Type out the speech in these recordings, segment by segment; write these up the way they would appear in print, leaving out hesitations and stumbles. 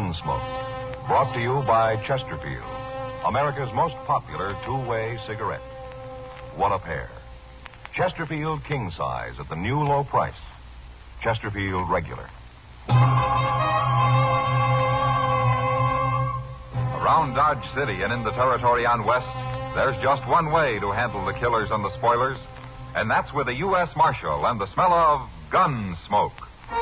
Gunsmoke. Brought to you by Chesterfield, America's most popular two-way cigarette. One a pair. Chesterfield King Size at the new low price. Chesterfield Regular. Around Dodge City and in the territory on West, there's just one way to handle the killers and the spoilers, and that's with a U.S. Marshal and the smell of gun smoke.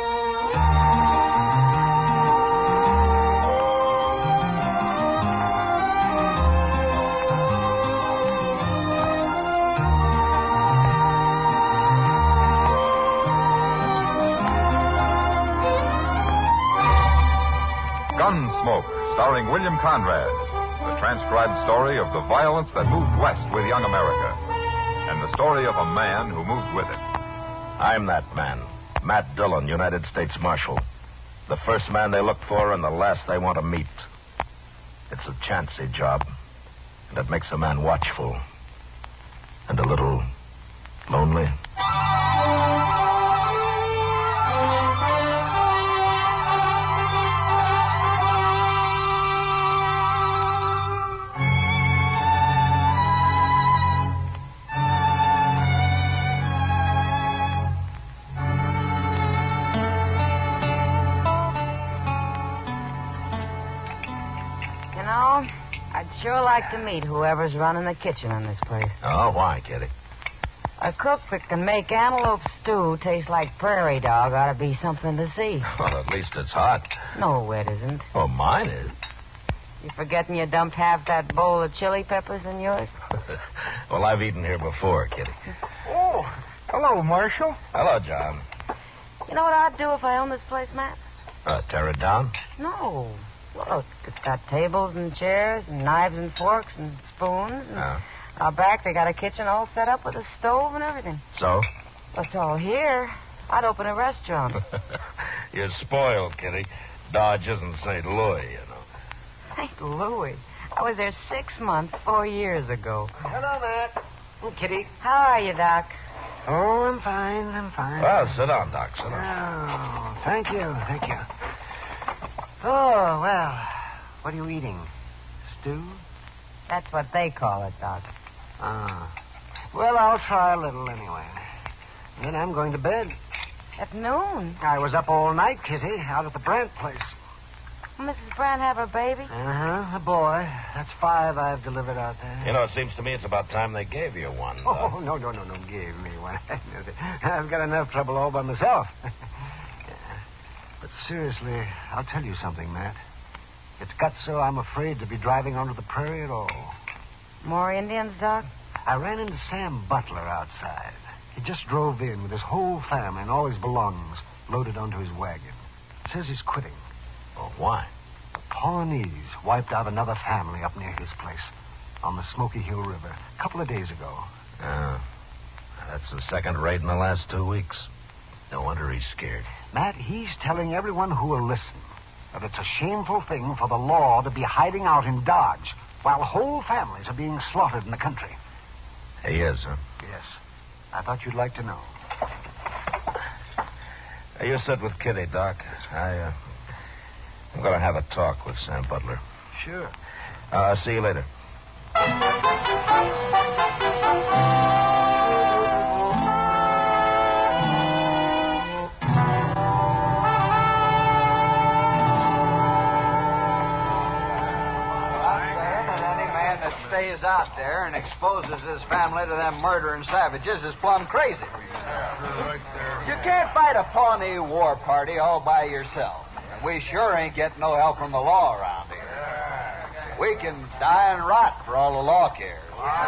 Gunsmoke, starring William Conrad, the transcribed story of the violence that moved west with young America, and the story of a man who moved with it. I'm that man, Matt Dillon, United States Marshal. The first man they look for and the last they want to meet. It's a chancy job, and it makes a man watchful and a little lonely. I'd sure like to meet whoever's running the kitchen in this place. Oh, why, Kitty? A cook that can make antelope stew taste like prairie dog ought to be something to see. Well, at least it's hot. No, it isn't. Oh, mine is. You forgetting you dumped half that bowl of chili peppers in yours? Well, I've eaten here before, Kitty. Oh, hello, Marshal. Hello, John. You know what I'd do if I owned this place, Matt? Tear it down? No. Look, it's got tables and chairs and knives and forks and spoons. And out back, they got a kitchen all set up with a stove and everything. So? What's all here? I'd open a restaurant. You're spoiled, Kitty. Dodge isn't St. Louis, you know. St. Louis? I was there 6 months, 4 years ago. Hello, Matt. Oh, Kitty. How are you, Doc? Oh, I'm fine. Well, sit down, Doc. Sit down. Oh, thank you. Oh, well, what are you eating? Stew? That's what they call it, Doc. Ah. Well, I'll try a little anyway. And then I'm going to bed. At noon? I was up all night, Kitty, out at the Brandt place. Mrs. Brandt have her baby? Uh-huh, a boy. That's 5 I've delivered out there. You know, it seems to me it's about time they gave you one. Oh, no, gave me one. I've got enough trouble all by myself. But seriously, I'll tell you something, Matt. It's got so I'm afraid to be driving onto the prairie at all. More Indians, Doc? I ran into Sam Butler outside. He just drove in with his whole family and all his belongings loaded onto his wagon. Says he's quitting. Oh, why? The Pawnees wiped out another family up near his place on the Smoky Hill River a couple of days ago. That's the second raid in the last 2 weeks. No wonder he's scared. Matt, he's telling everyone who will listen that it's a shameful thing for the law to be hiding out in Dodge while whole families are being slaughtered in the country. He is, huh? Yes. I thought you'd like to know. You sit with Kitty, Doc. I'm going to have a talk with Sam Butler. Sure. See you later. Stays out there and exposes his family to them murdering savages is plumb crazy. You can't fight a Pawnee war party all by yourself. And we sure ain't getting no help from the law around here. We can die and rot for all the law cares.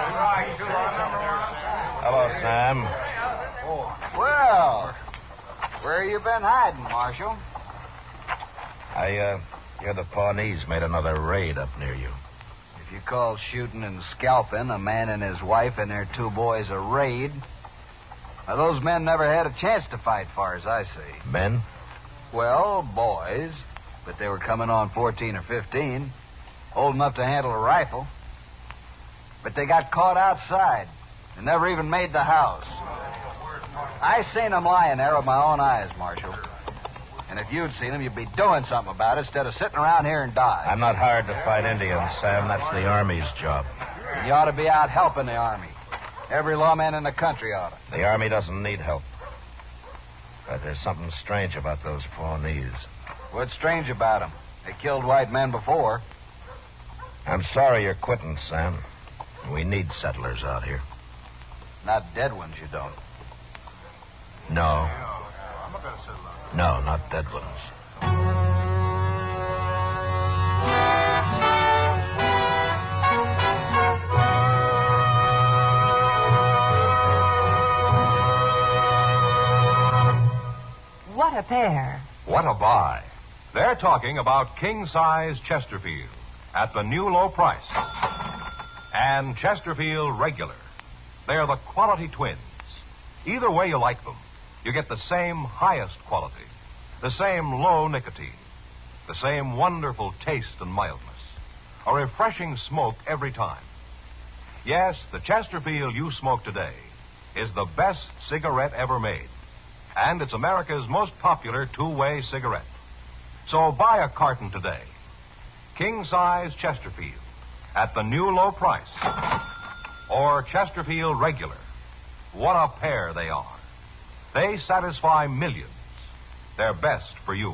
Hello, Sam. Well, where you been hiding, Marshal? I hear the Pawnees made another raid up near you. If you call shooting and scalping a man and his wife and their 2 boys a raid, well, those men never had a chance to fight, far as I see. Men? Well, boys, but they were coming on 14 or 15, old enough to handle a rifle. But they got caught outside and never even made the house. I seen them lying there with my own eyes, Marshal. And if you'd seen them, you'd be doing something about it instead of sitting around here in Dodge. I'm not hired to fight Indians, Sam. That's the Army's job. And you ought to be out helping the Army. Every lawman in the country ought to. The Army doesn't need help. But there's something strange about those Pawnees. What's strange about them? They killed white men before. I'm sorry you're quitting, Sam. We need settlers out here. Not dead ones, you don't. No. No, not dead ones. What a pair. What a buy. They're talking about king-size Chesterfield at the new low price. And Chesterfield Regular. They're the quality twins. Either way you like them, you get the same highest quality, the same low nicotine, the same wonderful taste and mildness, a refreshing smoke every time. Yes, the Chesterfield you smoke today is the best cigarette ever made, and it's America's most popular two-way cigarette. So buy a carton today. King-size Chesterfield at the new low price. Or Chesterfield Regular. What a pair they are. They satisfy millions. They're best for you.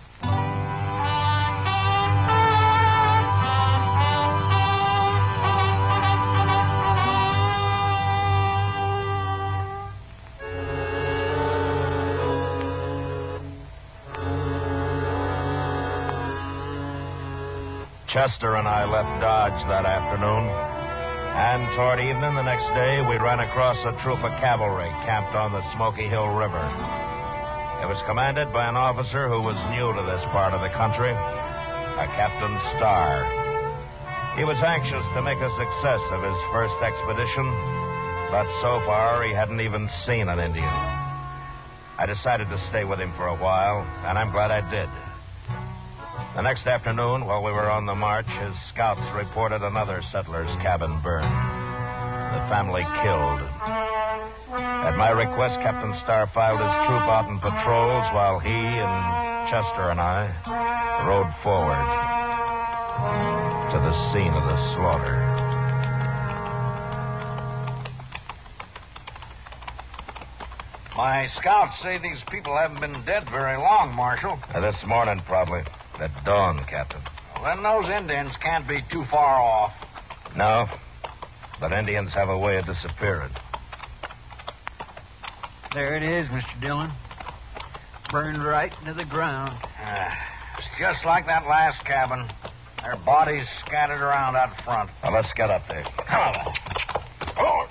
Chester and I left Dodge that afternoon, and toward evening the next day, we ran across a troop of cavalry camped on the Smoky Hill River. It was commanded by an officer who was new to this part of the country, a Captain Starr. He was anxious to make a success of his first expedition, but so far he hadn't even seen an Indian. I decided to stay with him for a while, and I'm glad I did. The next afternoon, while we were on the march, his scouts reported another settler's cabin burned. The family killed. At my request, Captain Starr filed his troop out in patrols while he and Chester and I rode forward to the scene of the slaughter. My scouts say these people haven't been dead very long, Marshal. This morning, probably. At dawn, Captain. Well, then those Indians can't be too far off. No, but Indians have a way of disappearing. There it is, Mr. Dillon. Burned right into the ground. It's just like that last cabin. Their bodies scattered around out front. Well, let's get up there. Come on. Oh.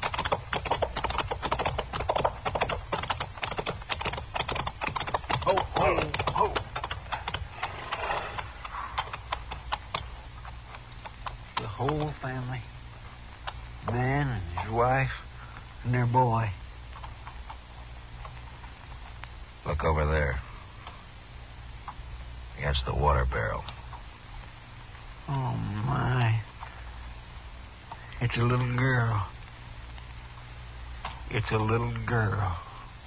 Whole family. Man and his wife and their boy. Look over there. Against the water barrel. Oh, my. It's a little girl. It's a little girl.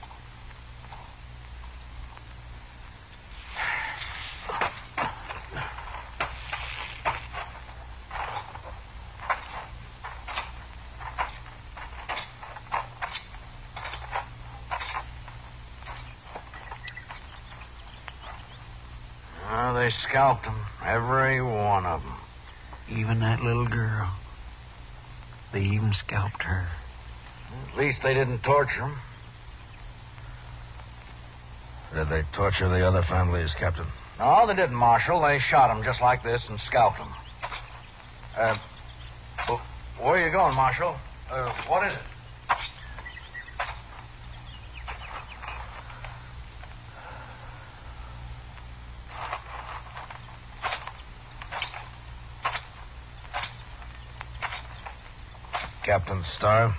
They scalped them, every one of them. Even that little girl. They even scalped her. At least they didn't torture them. Did they torture the other families, Captain? No, they didn't, Marshal. They shot them just like this and scalped them. Where are you going, Marshal? What is it? Captain Starr,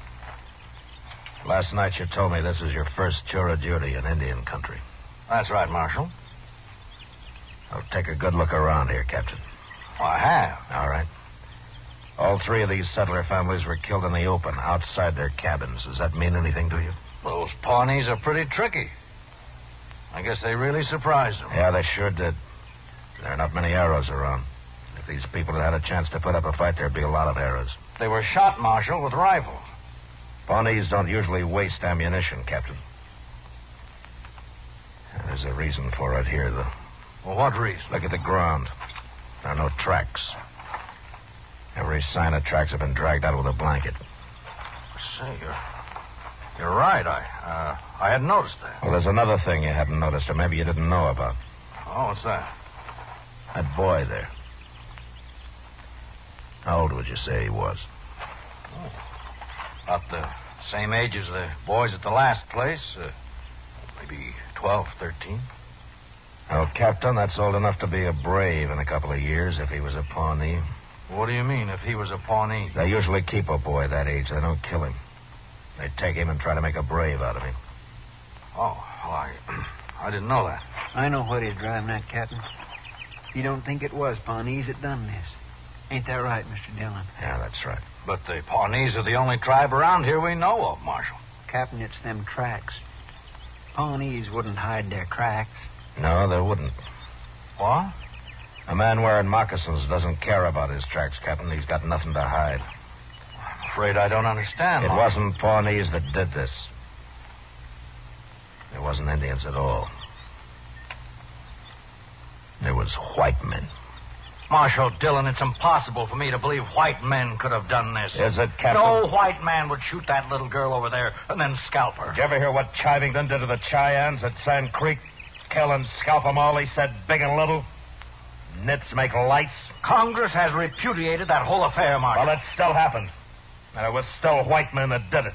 last night you told me this is your first tour of duty in Indian country. That's right, Marshal. Well, take a good look around here, Captain. Well, I have. All right. All three of these settler families were killed in the open, outside their cabins. Does that mean anything to you? Those Pawnees are pretty tricky. I guess they really surprised him. Yeah, they sure did. There are not many arrows around. If these people had had a chance to put up a fight, there'd be a lot of arrows. They were shot, Marshal, with rifles. Pawnees don't usually waste ammunition, Captain. There's a reason for it here, though. Well, what reason? Look at the ground. There are no tracks. Every sign of tracks have been dragged out with a blanket. Say, you're right. I hadn't noticed that. Well, there's another thing you hadn't noticed, or maybe you didn't know about. Oh, what's that? That boy there. How old would you say he was? Oh, about the same age as the boys at the last place. Maybe 12, 13. Oh, Captain, that's old enough to be a brave in a couple of years if he was a Pawnee. What do you mean, if he was a Pawnee? They usually keep a boy that age. They don't kill him. They take him and try to make a brave out of him. Oh, well, I didn't know that. I know what is driving that, Captain. You don't think it was Pawnees that done this. Ain't that right, Mr. Dillon? Yeah, that's right. But the Pawnees are the only tribe around here we know of, Marshal. Captain, it's them tracks. Pawnees wouldn't hide their tracks. No, they wouldn't. What? A man wearing moccasins doesn't care about his tracks, Captain. He's got nothing to hide. I'm afraid I don't understand. It Marshal. wasn't Pawnees that did this. It wasn't Indians at all. It was white men. Marshal Dillon, it's impossible for me to believe white men could have done this. Is it, Captain? No white man would shoot that little girl over there and then scalp her. Did you ever hear what Chivington did to the Cheyennes at Sand Creek? Kill and scalp them all, he said, big and little. Nits make lights. Congress has repudiated that whole affair, Marshal. Well, it still happened. And it was still white men that did it.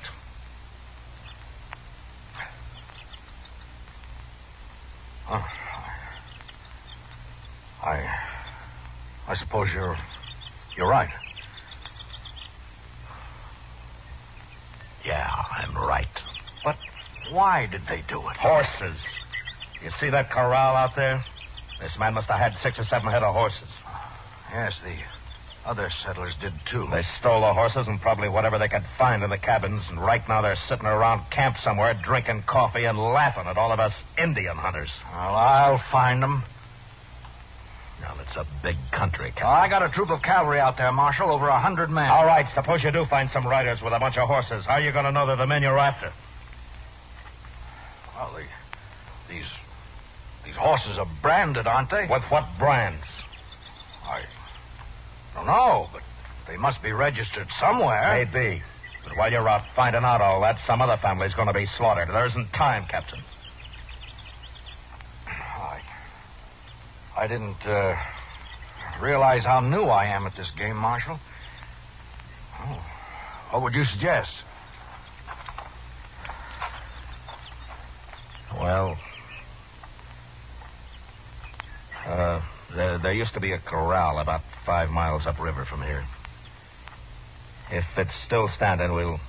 Oh. I suppose you're right. Yeah, I'm right. But why did they do it? Horses. You see that corral out there? This man must have had 6 or 7 head of horses. Yes, the other settlers did, too. They stole the horses and probably whatever they could find in the cabins, and right now they're sitting around camp somewhere drinking coffee and laughing at all of us Indian hunters. Well, I'll find them. Now, it's a big country, Captain. I got a troop of cavalry out there, Marshal, over 100 men. All right, suppose you do find some riders with a bunch of horses. How are you going to know they're the men you're after? Well, these horses are branded, aren't they? With what brands? I don't know, but they must be registered somewhere. Maybe. But while you're out finding out all that, some other family's going to be slaughtered. There isn't time, Captain. I didn't realize how new I am at this game, Marshal. Oh, what would you suggest? Well, there used to be a corral about 5 miles upriver from here. If it's still standing,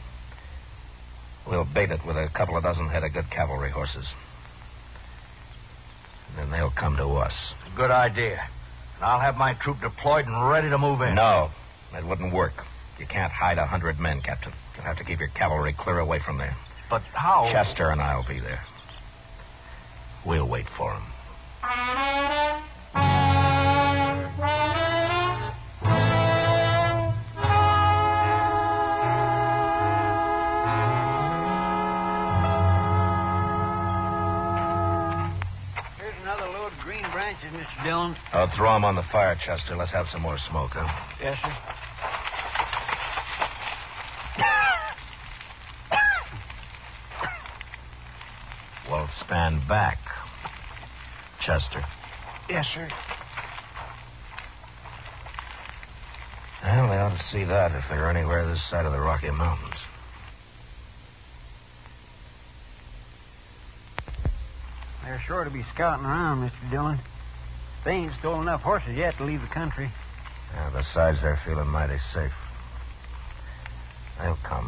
we'll bait it with a couple of dozen head of good cavalry horses. Then they'll come to us. Good idea. And I'll have my troop deployed and ready to move in. No, that wouldn't work. You can't hide 100 men, Captain. You'll have to keep your cavalry clear away from there. But how? Chester and I'll be there. We'll wait for him. Mr. Dillon? I'll throw them on the fire, Chester. Let's have some more smoke, huh? Yes, sir. Well, stand back, Chester. Yes, sir. Well, they ought to see that if they're anywhere this side of the Rocky Mountains. They're sure to be scouting around, Mr. Dillon. They ain't stolen enough horses yet to leave the country. Yeah, besides, they're feeling mighty safe. They'll come.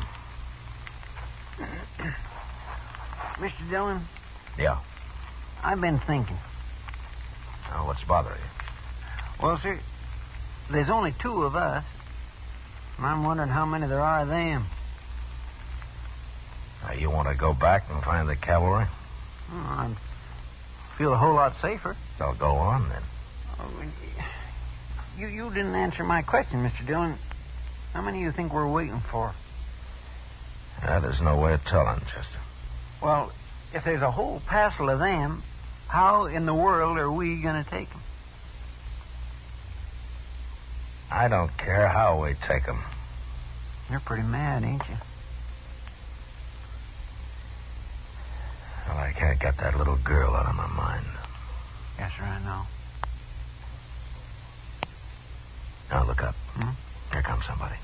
Mr. Dillon? Yeah. I've been thinking. Now, what's bothering you? Well, sir, there's only 2 of us. And I'm wondering how many there are of them. Now, you want to go back and find the cavalry? Oh, feel a whole lot safer. So go on, then. Oh, you didn't answer my question, Mr. Dillon. How many do you think we're waiting for? There's no way of telling, Chester. Well, if there's a whole passel of them, how in the world are we going to take them? I don't care how we take them. You're pretty mad, ain't you? Well, I can't get that little girl out of my mind. Yes, sir, I know. Now, look up. Here comes somebody.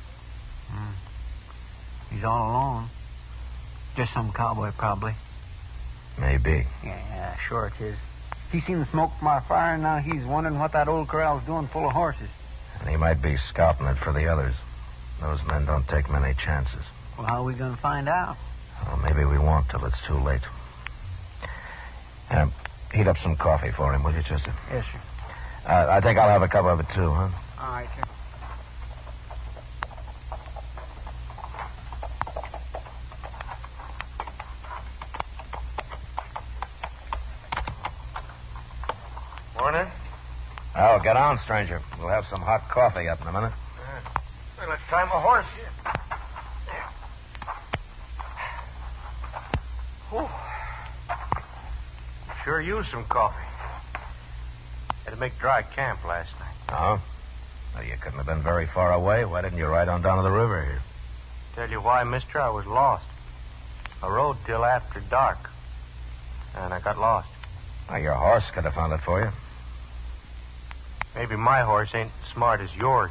He's all alone. Just some cowboy, probably. Maybe. Yeah, sure it is. He seen the smoke from our fire, and now he's wondering what that old corral's doing full of horses. And he might be scouting it for the others. Those men don't take many chances. Well, how are we going to find out? Well, maybe we won't till it's too late. Heat up some coffee for him, will you, Chester? Yes, sir. I think I'll have a cup of it, too, huh? All right, sir. Morning. Oh, get on, stranger. We'll have some hot coffee up in a minute. Well, let's tie my horse here. There. Sure used some coffee. Had to make dry camp last night. Oh? Well, you couldn't have been very far away. Why didn't you ride on down to the river here? Tell you why, mister, I was lost. I rode till after dark. And I got lost. Well, your horse could have found it for you. Maybe my horse ain't as smart as yours.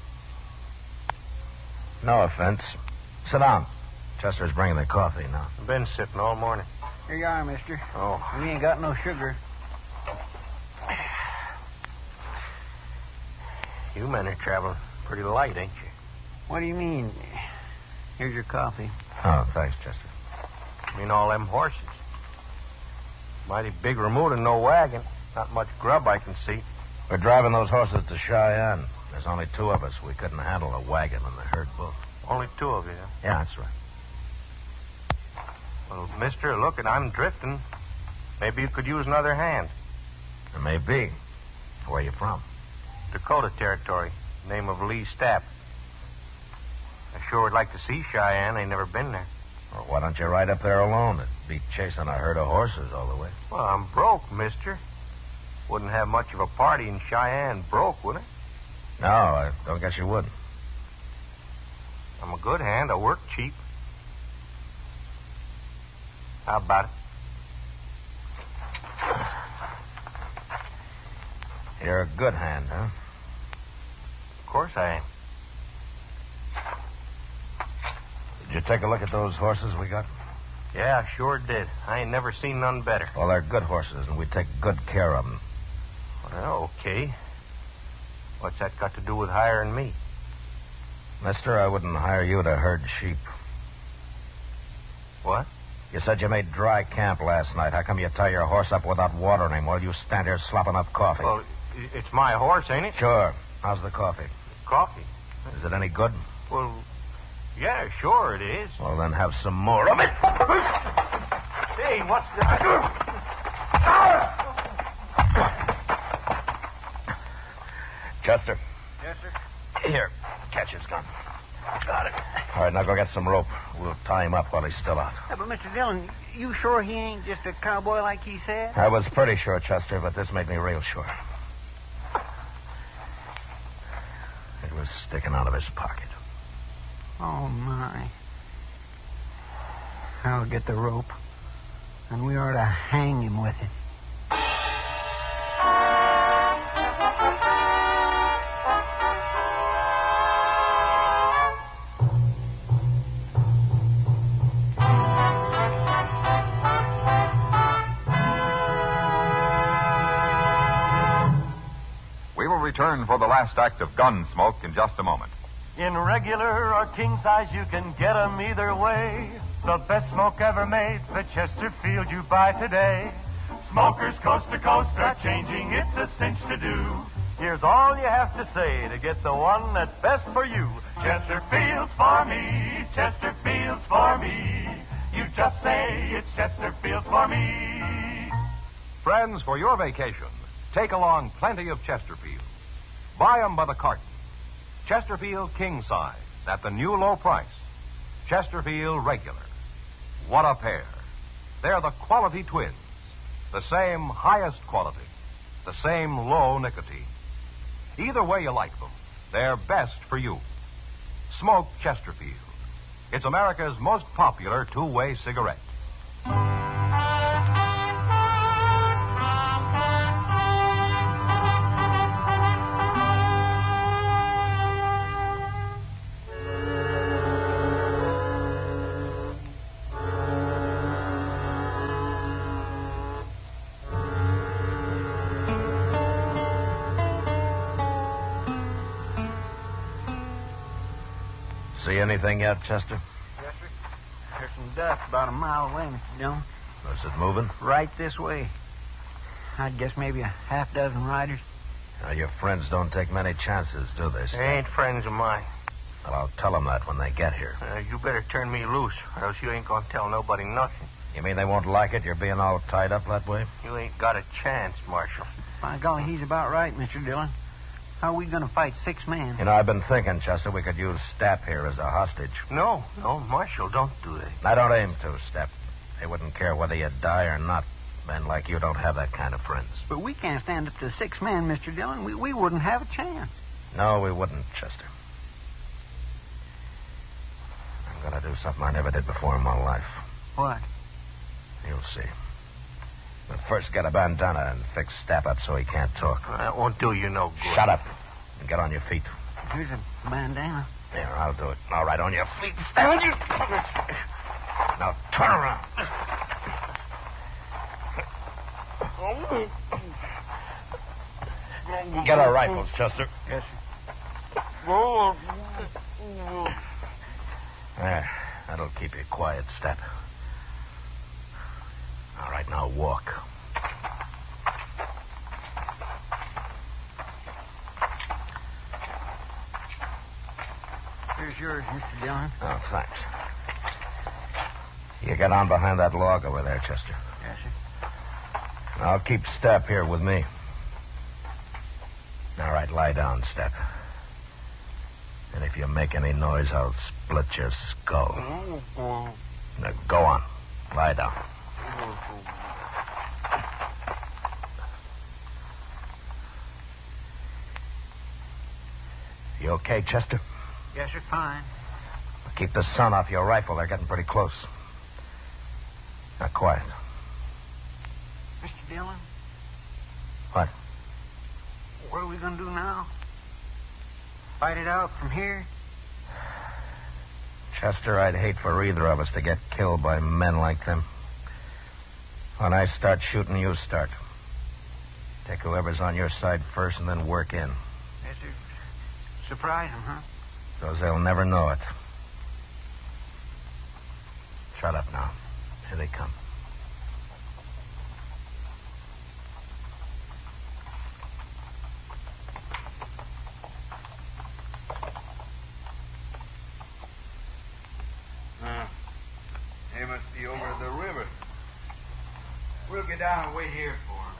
No offense. Sit down. Chester's bringing the coffee now. I've been sipping all morning. Here you are, mister. Oh. We ain't got no sugar. You men are traveling pretty light, ain't you? What do you mean? Here's your coffee. Oh, thanks, Chester. I mean all them horses. Mighty big remote and no wagon. Not much grub I can see. We're driving those horses to Cheyenne. There's only 2 of us. We couldn't handle a wagon and the herd both. Only 2 of you, huh? Yeah, that's right. Well, mister, look, and I'm drifting. Maybe you could use another hand. It may be. Where are you from? Dakota Territory. Name of Lee Stapp. I sure would like to see Cheyenne. I ain't never been there. Well, why don't you ride up there alone? It'd be chasing a herd of horses all the way. Well, I'm broke, mister. Wouldn't have much of a party in Cheyenne broke, would I? No, I don't guess you would. I'm a good hand. I work cheap. How about it? You're a good hand, huh? Of course I am. Did you take a look at those horses we got? Yeah, I sure did. I ain't never seen none better. Well, they're good horses, and we take good care of them. Well, okay. What's that got to do with hiring me? Mister, I wouldn't hire you to herd sheep. What? You said you made dry camp last night. How come you tie your horse up without watering him while you stand here slopping up coffee? Well, it's my horse, ain't it? Sure. How's the coffee? Coffee? Is it any good? Well, yeah, sure it is. Well, then have some more of it. Hey, what's that? Chester. Yes, sir. Here, catch his gun. Got it. All right, now go get some rope. We'll tie him up while he's still out. Yeah, but Mr. Dillon, you sure he ain't just a cowboy like he said? I was pretty sure, Chester, but this made me real sure. It was sticking out of his pocket. Oh, my. I'll get the rope, and we ought to hang him with it. We will return for the last act of Gunsmoke in just a moment. In regular or king size, you can get 'em either way. The best smoke ever made, the Chesterfield you buy today. Smokers coast to coast are changing, it's a cinch to do. Here's all you have to say to get the one that's best for you. Chesterfield's for me, Chesterfield's for me. You just say it's Chesterfield's for me. Friends, for your vacation, take along plenty of Chesterfield. Buy 'em by the carton. Chesterfield king size at the new low price. Chesterfield regular. What a pair. They're the quality twins. The same highest quality. The same low nicotine. Either way you like them, they're best for you. Smoke Chesterfield. It's America's most popular two-way cigarette. See anything yet, Chester? Yes, sir. There's some dust about a mile away, Mr. Dillon. Is it moving? Right this way. I'd guess maybe a half dozen riders. Now, your friends don't take many chances, do they, Steve? They ain't friends of mine. Well, I'll tell them that when they get here. You better turn me loose, or else you ain't gonna tell nobody nothing. You mean they won't like it, you're being all tied up that way? You ain't got a chance, Marshal. By golly, he's about right, Mr. Dillon. How are we going to fight 6 men? You know, I've been thinking, Chester, we could use Stapp here as a hostage. No, Marshal, don't do that. I don't aim to, Stapp. They wouldn't care whether you die or not. Men like you don't have that kind of friends. But we can't stand up to 6 men, Mr. Dillon. We wouldn't have a chance. No, we wouldn't, Chester. I'm going to do something I never did before in my life. What? You'll see. But first, get a bandana and fix Stapp up so he can't talk. That won't do you no good. Shut up and get on your feet. Here's a bandana. There, I'll do it. All right, on your feet. Stapp. Now, turn around. Get our rifles, Chester. Yes, sir. There. That'll keep you quiet, Stapp. All right, now walk. Here's yours, Mr. Dillon. Oh, thanks. You get on behind that log over there, Chester. Yes, sir. I'll keep Stapp here with me. All right, lie down, Stapp. And if you make any noise, I'll split your skull. Now, go on. Lie down. You okay, Chester? Yes, sir, fine. Keep the sun off your rifle. They're getting pretty close. Now, quiet. Mr. Dillon? What? What are we going to do now? Fight it out from here? Chester, I'd hate for either of us to get killed by men like them. When I start shooting, you start. Take whoever's on your side first and then work in. Yes, sir. Surprise them, huh? Because they'll never know it. Shut up now. Here they come. They must be over the river. We'll get down and wait here for them.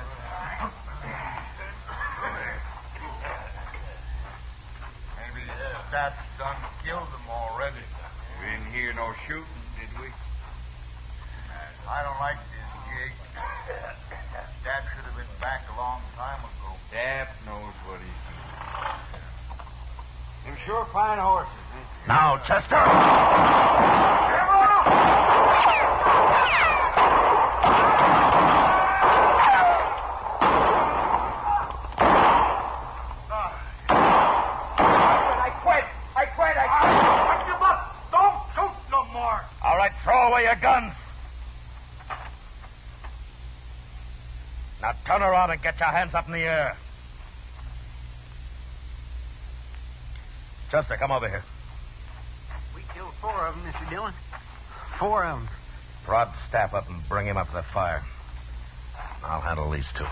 Maybe Stapp's done killed them already. We didn't hear no shooting, did we? I don't like this gig. Stapp should have been back a long time ago. Stapp knows what he's doing. Them sure fine horses, eh? Now, Chester! Throw away your guns. Now turn around and get your hands up in the air. Chester, come over here. We killed 4 of them, Mr. Dillon. 4 of them. Prod Stapp up and bring him up to the fire. I'll handle these 2.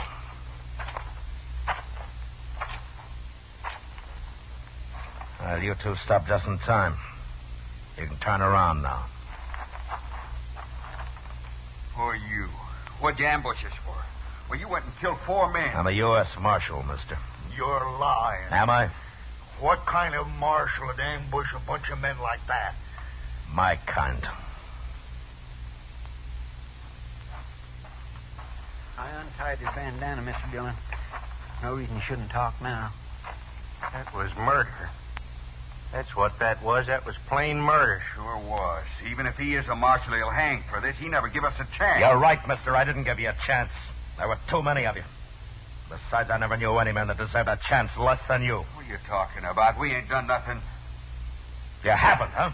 Well, you 2 stopped just in time. You can turn around now. Who are you? What'd you ambush us for? Well, you went and killed 4 men. I'm a U.S. Marshal, mister. You're lying. Am I? What kind of marshal would ambush a bunch of men like that? My kind. I untied his bandana, Mr. Dillon. No reason you shouldn't talk now. That was murder. That's what that was. That was plain murder. Sure was. Even if he is a marshal, he'll hang for this. He never give us a chance. You're right, mister. I didn't give you a chance. There were too many of you. Besides, I never knew any man that deserved a chance less than you. What are you talking about? We ain't done nothing. You haven't, huh?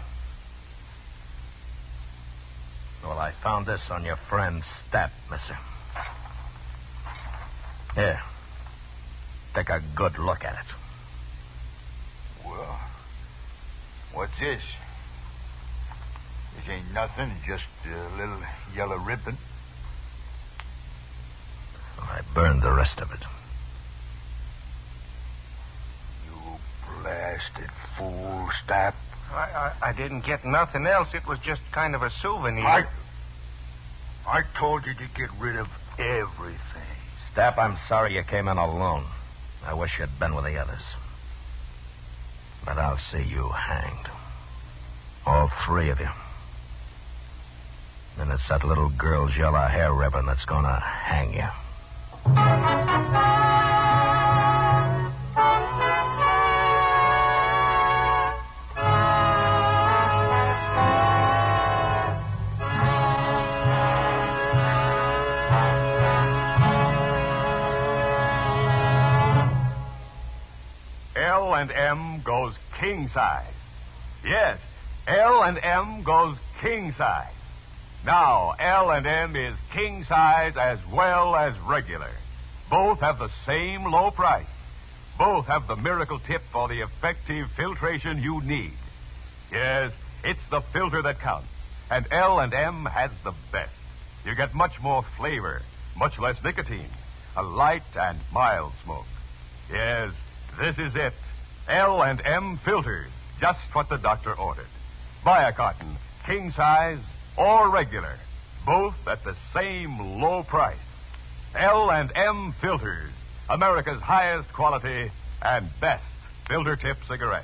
Well, I found this on your friend's Stapp, mister. Here. Take a good look at it. Well, what's this? This ain't nothing, just a little yellow ribbon. I burned the rest of it. You blasted fool, Stapp. I didn't get nothing else. It was just kind of a souvenir. I told you to get rid of everything. Stapp, I'm sorry you came in alone. I wish you'd been with the others. But I'll see you hanged. All 3 of you. And it's that little girl's yellow hair ribbon that's gonna hang you. L&M goes king size. Yes, L&M goes king size. Now, L&M is king size as well as regular. Both have the same low price. Both have the miracle tip for the effective filtration you need. Yes, it's the filter that counts. And L&M has the best. You get much more flavor, much less nicotine, a light and mild smoke. Yes, this is it. L&M filters, just what the doctor ordered. Buy a carton, king size or regular, both at the same low price. L&M filters, America's highest quality and best filter tip cigarette.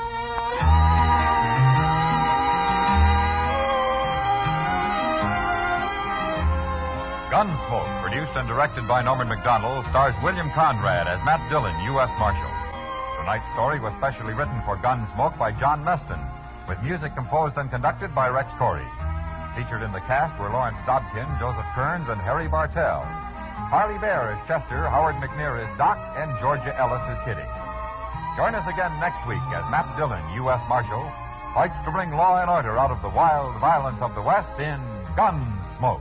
Gunsmoke, produced and directed by Norman Macdonald, stars William Conrad as Matt Dillon, U.S. Marshal. Tonight's story was specially written for Gunsmoke by John Meston, with music composed and conducted by Rex Corey. Featured in the cast were Lawrence Dobkin, Joseph Kearns, and Harry Bartell. Harley Bear is Chester, Howard McNear is Doc, and Georgia Ellis is Kitty. Join us again next week as Matt Dillon, U.S. Marshal, fights to bring law and order out of the wild violence of the West in Gunsmoke.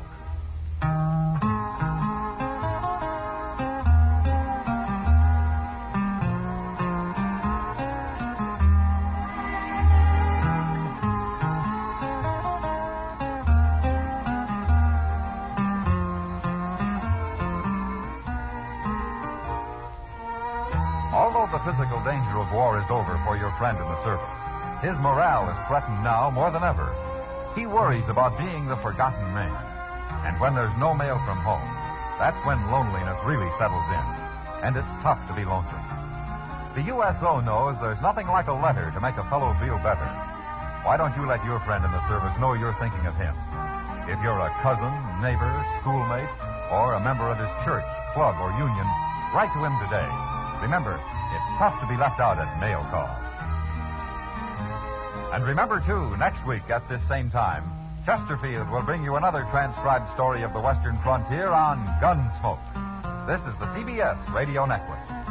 Although the physical danger of war is over for your friend in the service, his morale is threatened now more than ever. He worries about being the forgotten man. And when there's no mail from home, that's when loneliness really settles in. And it's tough to be lonesome. The USO knows there's nothing like a letter to make a fellow feel better. Why don't you let your friend in the service know you're thinking of him? If you're a cousin, neighbor, schoolmate, or a member of his church, club, or union, write to him today. Remember, it's tough to be left out at mail call. And remember, too, next week at this same time, Chesterfield will bring you another transcribed story of the Western frontier on Gunsmoke. This is the CBS Radio Network.